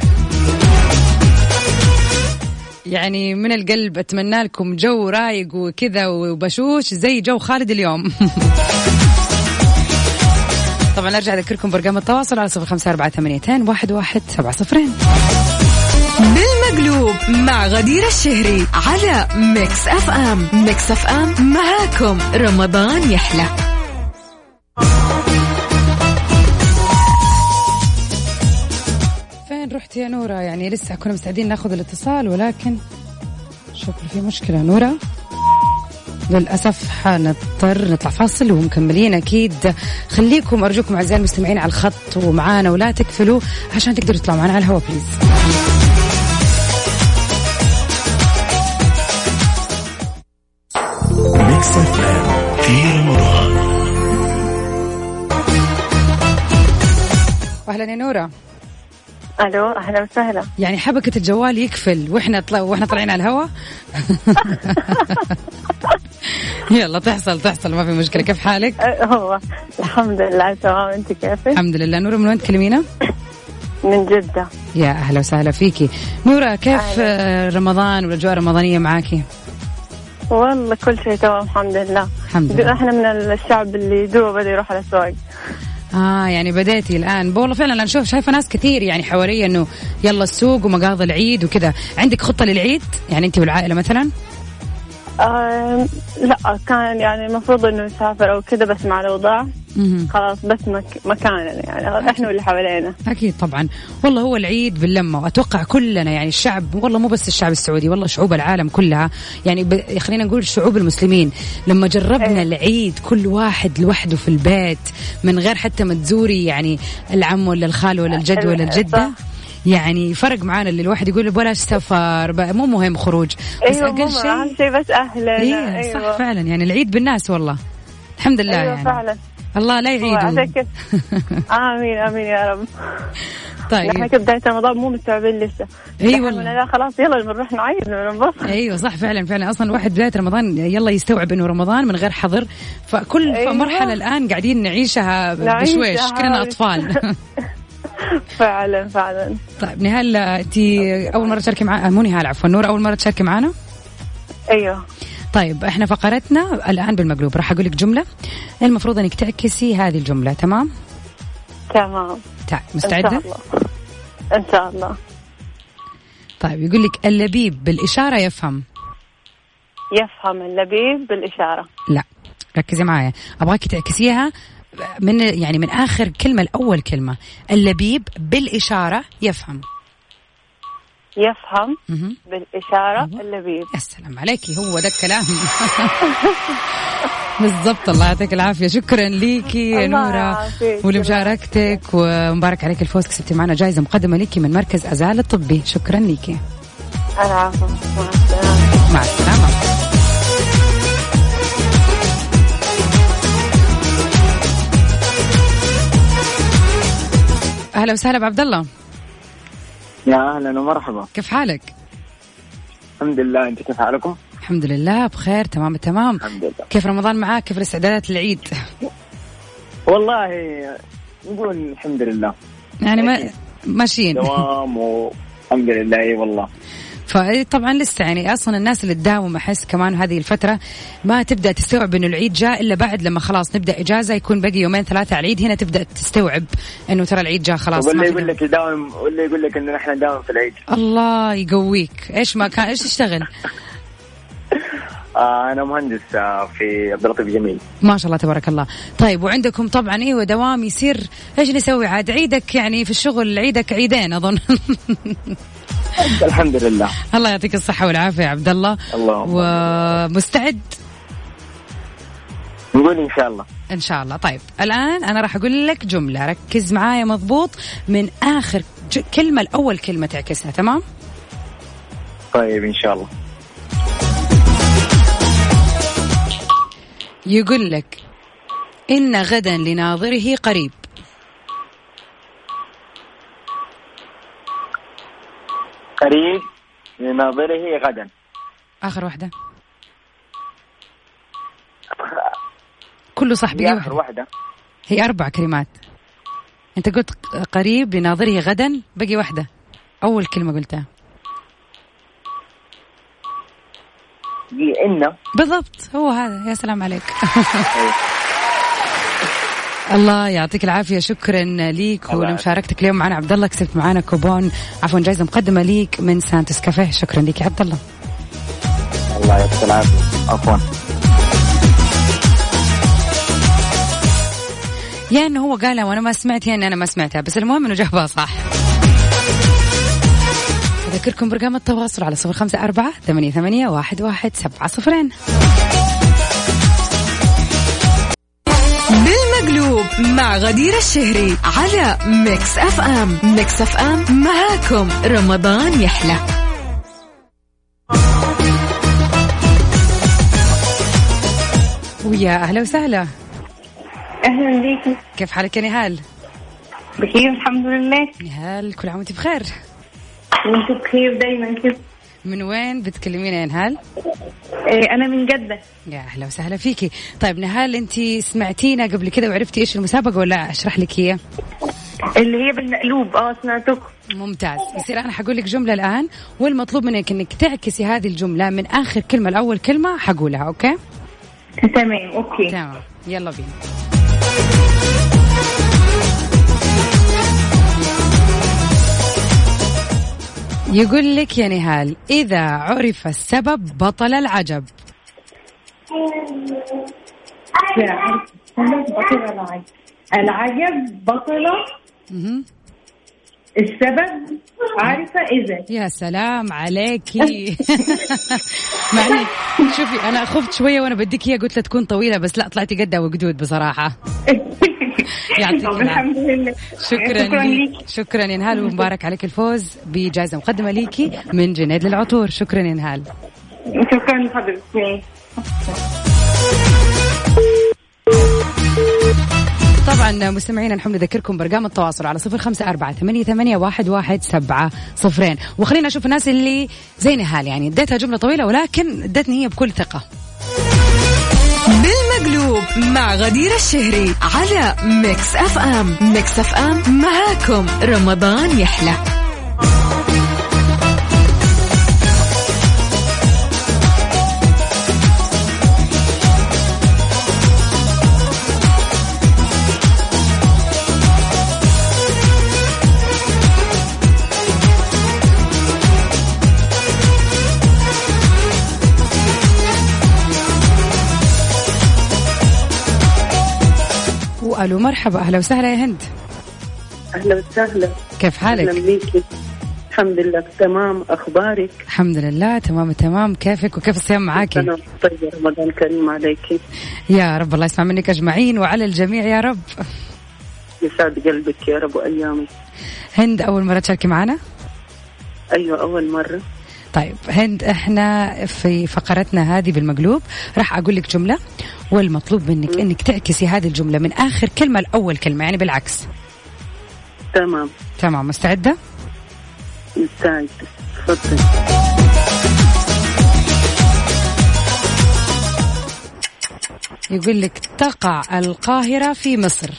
يعني من القلب أتمنى لكم جو رايق وكذا وبشوش زي جو خالد اليوم. طبعا أرجع أذكركم برقم التواصل على صفر خمسة أربعة ثمانيتين واحد واحد سبعة صفرين.
بالمقلوب مع غدير الشهري على ميكس أف أم. ميكس أف أم معاكم رمضان يحلى.
فين رحت يا نورة؟ يعني لسه كنا مستعدين ناخذ الاتصال ولكن شكرا في مشكلة. نورة للأسف حنضطر نطلع فاصل ومكملين أكيد. خليكم أرجوكم أعزائي المستمعين على الخط ومعانا ولا تقفلوا عشان تقدروا تطلعوا معنا على الهواء بليز.
ميكس اف ام في رمضان.
أهلا يا نورة.
الو اهلا وسهلا.
يعني حبكة الجوال يقفل واحنا طلع واحنا طالعين على الهواء. يلا تحصل تحصل ما في مشكلة. كيف حالك؟
هو الحمد لله تمام، انت كيفك؟
الحمد لله. نورة من وين تكلمينا؟
من جدة.
يا اهلا وسهلا فيكي نورة. كيف أهلا. رمضان والاجواء الرمضانية معاكي؟
والله كل شيء تمام الحمد لله.
الحمد لله.
احنا من الشعب اللي دوب بده يروح على السواق.
آه يعني بديتي الآن. والله فعلا أنا شوف شايفة ناس كثير يعني حواليا إنه يلا السوق ومقاضي العيد وكذا. عندك خطة للعيد يعني أنت والعائلة مثلا؟
آه لا كان يعني المفروض إنه نسافر أو كذا بس مع الأوضاع خلاص بس مك مكان يعني إحنا واللي حوالينا.
أكيد طبعا. والله هو العيد باللمة وأتوقع كلنا يعني الشعب، والله مو بس الشعب السعودي، والله شعوب العالم كلها يعني ب... خلينا نقول شعوب المسلمين لما جربنا أيه. العيد كل واحد لوحده في البيت من غير حتى ما تزوري يعني العم ولا الخال ولا الجد ولا الجدة، يعني فرق معانا اللي الواحد يقول بلاش سفر مو مهم خروج بس
أيوة
أقل شيء
أهم شيء بس أهلا.
أيوة, أيوة صح فعلا. يعني العيد بالناس والله الحمد لله.
أيوة
يعني
فعلا.
الله لا يعيدوا.
آمين آمين يا رب.
طيب
نحن كبداية رمضان مو مستوعبين لسه.
اي والله
لا خلاص يلا نروح نعيد وننبسط.
ايوه صح فعلا فعلا. اصلا الواحد بداية رمضان يلا يستوعب انه رمضان من غير حظر، فكل أيوة. مرحلة الان قاعدين نعيشها بشويش كأننا اطفال.
فعلا فعلا.
طيب نهال انت اول مرة تشاركي معنا؟ مو نهال عفوا، نور اول مرة تشاركي معنا؟
ايوه.
طيب احنا فقرتنا الان بالمقلوب، راح اقول لك جملة المفروض انك تعكسي هذه الجملة. تمام
تمام.
طيب مستعدة؟
ان شاء الله ان شاء الله.
طيب يقول لك اللبيب بالإشارة يفهم.
يفهم اللبيب بالإشارة.
لا ركزي معايا، أبغاك تعكسيها من يعني من آخر كلمة لأول كلمة. اللبيب بالإشارة يفهم.
يفهم
م-م.
بالإشارة اللبيب.
يا سلام عليكي، هو ده الكلام. بالضبط. الله يعطيك العافية. شكرا ليكي يا نورة ولمشاركتك ومبارك عليك الفوز، كسبتي معنا جائزة مقدمة ليكي من مركز أزال الطبي. شكرا ليكي.
العفو.
مع السلامة. أهلا وسهلا بعبد الله.
يا أهلا ومرحبا.
كيف حالك؟
الحمد لله، أنت كيف حالكم؟
الحمد لله بخير تمام التمام.
الحمد لله.
كيف رمضان معاك؟ كيف الاستعدادات للعيد؟
والله نقول الحمد لله
يعني ما ماشيين
دوام والحمد لله. اي والله.
فطبعا لسه يعني اصلا الناس اللي تداوم احس كمان هذه الفتره ما تبدا تستوعب انه العيد جاء الا بعد لما خلاص نبدا اجازه يكون باقي يومين ثلاثه على العيد، هنا تبدا تستوعب انه ترى العيد جاء خلاص.
ولا يقول لك يداوم ولا يقول لك انه احنا نداوم في العيد.
الله يقويك. ايش ما كان ايش تشتغل؟
آه أنا مهندس في عبد اللطيف جميل.
ما شاء الله تبارك الله. طيب وعندكم طبعا ايوه دوام يصير، ايش نسوي عاد؟ عيدك يعني في الشغل عيدك عيدين اظن.
الحمد لله.
الله يعطيك الصحة والعافية يا عبد الله.
اللهم
ومستعد؟
نقول إن شاء الله.
إن شاء الله. طيب الآن أنا راح أقول لك جملة، ركز معايا مضبوط، من آخر كلمة لأول كلمة تعكسها، تمام؟
طيب إن شاء الله.
يقول لك إن غدا لناظره قريب.
قريب لناظره غدا.
آخر واحدة. كله صح، بقي واحدة.
واحدة.
هي أربع كلمات. أنت قلت قريب لناظره غدا، بقي واحدة. أول كلمة قلتها.
إنه.
بالضبط هو هذا. يا سلام عليك. الله يعطيك العافية. شكرا ليك ولمشاركتك اليوم معنا عبد الله. كسبت معنا كوبون عفوا جائزة مقدمة ليك من سانتوس كافيه. شكرا ليك يا عبد الله.
الله يعطيك العافية. عفوا.
يا انه هو قالها وانا ما سمعت، يا ان انا ما سمعتها، بس المهم انه جابها صح. اذكركم برقم التواصل على صفر خمسة أربعة ثمانية ثمانية واحد واحد سبعة صفرين.
بالمقلوب مع غدير الشهري على ميكس اف ام. ميكس اف ام معاكم رمضان يحلى.
ويا اهلا وسهلا.
اهلا بيكي.
كيف حالك يا نهال؟
بخير الحمد لله.
نهال كل عام وانت بخير.
وانت بخير دايما كده.
من وين بتكلمينا يا نهال؟
إيه انا من جدة.
يا اهلا وسهلا فيكي. طيب نهال انت سمعتينا قبل كده وعرفتي ايش المسابقة ولا اشرح لك هي؟
اللي هي بالمقلوب. اه سمعتكم.
ممتاز. يصير انا حقول لك جملة الان والمطلوب منك انك تعكسي هذه الجملة من اخر كلمة لاول كلمة حقولها. اوكي
تمام. اوكي
تمام يلا بينا. يقول لك يا نهال إذا عرف السبب بطل العجب.
إذا عرف السبب بطل العجب. العجب بطل السبب عارفة إذا.
يا سلام عليكي. معني شوفي أنا خفت شوية وأنا بديك هي قلت لها تكون طويلة، بس لا طلعتي قدها وقدود بصراحة. يعطيك
الحمد لله.
شكرا لك. شكرا يا نهال ومبارك عليك الفوز بجائزة مقدمة ليكي من جنيد للعطور. شكرا يا نهال.
شكرا لحضرتك.
طبعا مستمعينا نحن نذكركم برقم التواصل على صفر خمسة أربعة ثمانية ثمانية واحد واحد سبعة صفرين. وخلينا نشوف الناس اللي زي نهال يعني اديتها جملة طويلة ولكن ادتني هي بكل ثقة.
بالمقلوب مع غدير الشهري على ميكس اف ام. ميكس اف ام معاكم رمضان يحلى.
ألو مرحبا. أهلا وسهلا يا هند.
أهلا وسهلا.
كيف حالك؟
أهلا بيكي. الحمد لله تمام. أخبارك؟
الحمد لله تمام تمام. كيفك وكيف الصيام معاكي؟
أنا طيب. رمضان كريم عليكي.
يا رب الله يسمع منك أجمعين وعلى الجميع يا رب.
يسعد قلبك يا رب وأيامي.
هند أول مرة تشاركي معنا؟
أيوة أول مرة.
طيب هند، احنا في فقرتنا هذه بالمقلوب راح اقول لك جملة، والمطلوب منك م. انك تعكسي هذه الجملة من اخر كلمة لاول كلمة، يعني بالعكس.
تمام
تمام، مستعدة؟
مستعدة، تفضل.
يقول لك تقع القاهرة في مصر.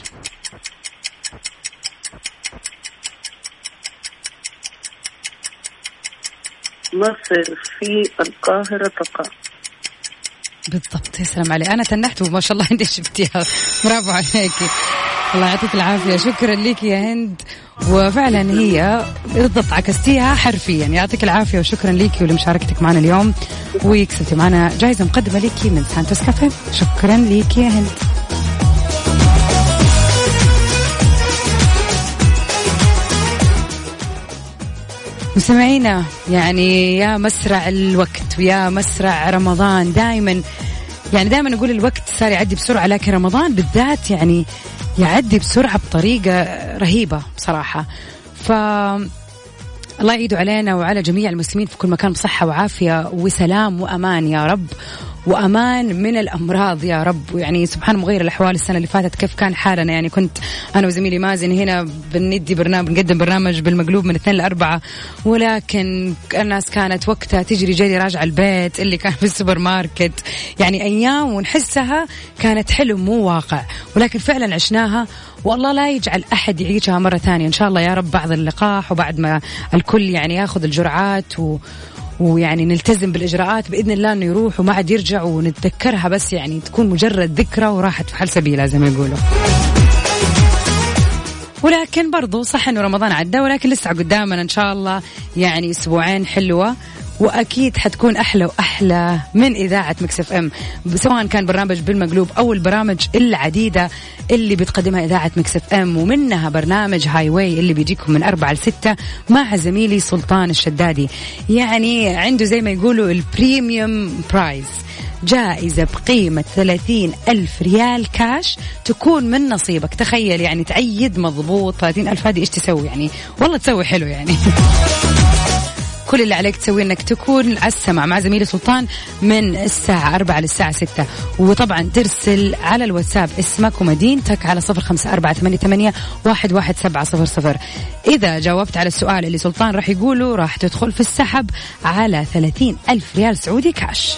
مصر في القاهرة تقع.
بالضبط، يا سلام علي، أنا تنحت وما شاء الله عندي شفتيها. برافو عليكي، الله يعطيك العافية. شكرا لك يا هند، وفعلا هي بالضبط عكستيها حرفيا. يعطيك العافية وشكرا لك ولمشاركتك معنا اليوم، ويكسبتي معنا جائزة مقدمة لك من سانتوس كافيه. شكرا لك يا هند. مستمعينا، يعني يا مسرع الوقت ويا مسرع رمضان، دائما يعني دائما نقول الوقت صار يعدي بسرعة، لكن رمضان بالذات يعني يعدي بسرعة بطريقة رهيبة بصراحة. ف الله يعيد علينا وعلى جميع المسلمين في كل مكان بصحة وعافية وسلام وأمان يا رب، وأمان من الأمراض يا رب. يعني سبحان مغير الأحوال، السنة اللي فاتت كيف كان حالنا، يعني كنت أنا وزميلي مازن هنا بندي برنامج بنقدم برنامج بالمقلوب من اثنين لأربعة، ولكن الناس كانت وقتها تجري جري راجع البيت، اللي كان في السوبر ماركت. يعني أيام ونحسها كانت حلم مو واقع، ولكن فعلا عشناها، والله لا يجعل أحد يعيشها مرة ثانية إن شاء الله يا رب، بعد اللقاح وبعد ما الكل يعني ياخذ الجرعات و ويعني نلتزم بالإجراءات بإذن الله إنه يروح وما عاد يرجع، ونتذكرها بس يعني تكون مجرد ذكرى وراحت في حال سبيلها زي ما يقولوا. ولكن برضو صح إنه رمضان عدى، ولكن لسه قدامنا إن شاء الله يعني أسبوعين حلوة، وأكيد حتكون أحلى وأحلى من إذاعة ميكس اف ام، سواء كان برنامج بالمقلوب أو البرامج العديدة اللي بتقدمها إذاعة ميكس اف ام، ومنها برنامج هاي واي اللي بيجيكم من أربعة لستة مع زميلي سلطان الشدادي. يعني عنده زي ما يقولوا البريميوم برايز، جائزة بقيمة ثلاثين ألف ريال كاش تكون من نصيبك. تخيل يعني تعيد مضبوط ثلاثين ألف، هذه إيش تسوي يعني؟ والله تسوي حلو يعني. كل اللي عليك تسوي انك تكون على السمع مع زميلي سلطان من الساعة أربعة للساعة ستة، وطبعا ترسل على الواتساب اسمك ومدينتك على صفر خمسة أربعة ثمانية ثمانية واحد واحد سبعة صفر صفر. إذا جاوبت على السؤال اللي سلطان راح يقوله راح تدخل في السحب على ثلاثين ألف ريال سعودي كاش.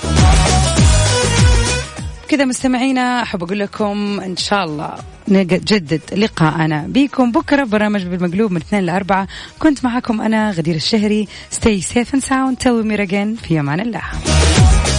كذا مستمعينا، أحب أقول لكم إن شاء الله نجدد لقاءنا بيكم بكرة برنامج بالمقلوب من اثنين لأربعة. كنت معكم أنا غدير الشهري. Stay safe and sound till we meet again. في أمان الله.